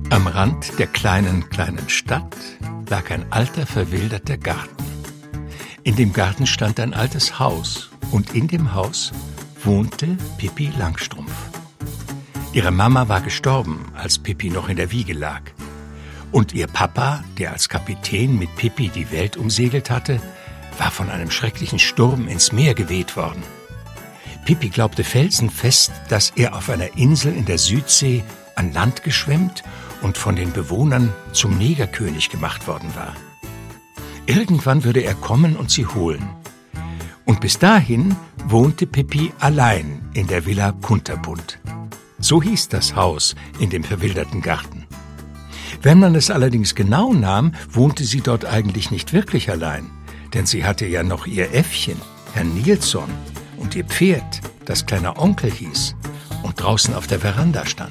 Am Rand der kleinen Stadt lag ein alter, verwilderter Garten. In dem Garten stand ein altes Haus und in dem Haus wohnte Pippi Langstrumpf. Ihre Mama war gestorben, als Pippi noch in der Wiege lag. Und ihr Papa, der als Kapitän mit Pippi die Welt umsegelt hatte, war von einem schrecklichen Sturm ins Meer geweht worden. Pippi glaubte felsenfest, dass er auf einer Insel in der Südsee an Land geschwemmt und von den Bewohnern zum Negerkönig gemacht worden war. Irgendwann würde er kommen und sie holen. Und bis dahin wohnte Pippi allein in der Villa Kunterbunt. So hieß das Haus in dem verwilderten Garten. Wenn man es allerdings genau nahm, wohnte sie dort eigentlich nicht wirklich allein, denn sie hatte ja noch ihr Äffchen, Herrn Nilsson, und ihr Pferd, das kleiner Onkel hieß und draußen auf der Veranda stand.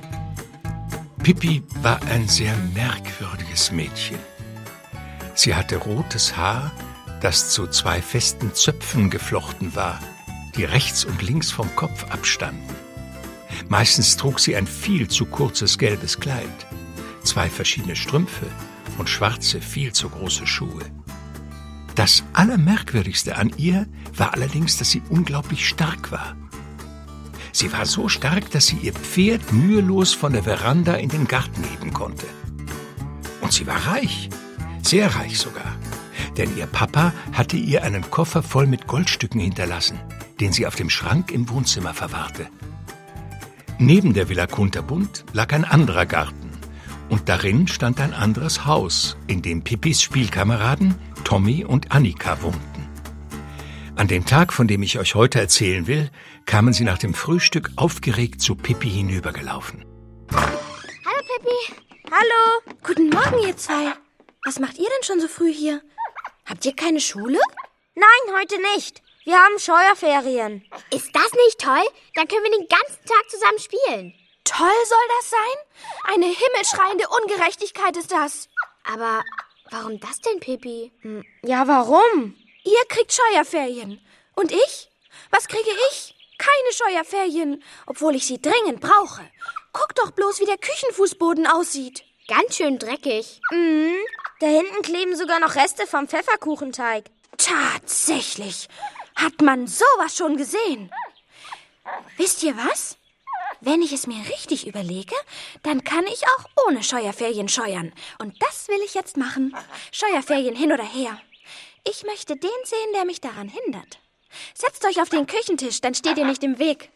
Pippi war ein sehr merkwürdiges Mädchen. Sie hatte rotes Haar, das zu 2 festen Zöpfen geflochten war, die rechts und links vom Kopf abstanden. Meistens trug sie ein viel zu kurzes gelbes Kleid, 2 verschiedene Strümpfe und schwarze, viel zu große Schuhe. Das Allermerkwürdigste an ihr war allerdings, dass sie unglaublich stark war. Sie war so stark, dass sie ihr Pferd mühelos von der Veranda in den Garten heben konnte. Und sie war reich, sehr reich sogar, denn ihr Papa hatte ihr einen Koffer voll mit Goldstücken hinterlassen, den sie auf dem Schrank im Wohnzimmer verwahrte. Neben der Villa Kunterbunt lag ein anderer Garten und darin stand ein anderes Haus, in dem Pippis Spielkameraden Tommy und Annika wohnten. An dem Tag, von dem ich euch heute erzählen will, kamen sie nach dem Frühstück aufgeregt zu Pippi hinübergelaufen. Hallo Pippi. Hallo. Guten Morgen ihr 2. Was macht ihr denn schon so früh hier? Habt ihr keine Schule? Nein, heute nicht. Wir haben Scheuerferien. Ist das nicht toll? Dann können wir den ganzen Tag zusammen spielen. Toll soll das sein? Eine himmelschreiende Ungerechtigkeit ist das. Aber warum das denn, Pippi? Ja, warum? Ihr kriegt Scheuerferien. Und ich? Was kriege ich? Keine Scheuerferien, obwohl ich sie dringend brauche. Guck doch bloß, wie der Küchenfußboden aussieht. Ganz schön dreckig. Da hinten kleben sogar noch Reste vom Pfefferkuchenteig. Tatsächlich. Hat man sowas schon gesehen? Wisst ihr was? Wenn ich es mir richtig überlege, dann kann ich auch ohne Scheuerferien scheuern. Und das will ich jetzt machen. Scheuerferien hin oder her. Ich möchte den sehen, der mich daran hindert. Setzt euch auf den Küchentisch, dann steht ihr nicht im Weg.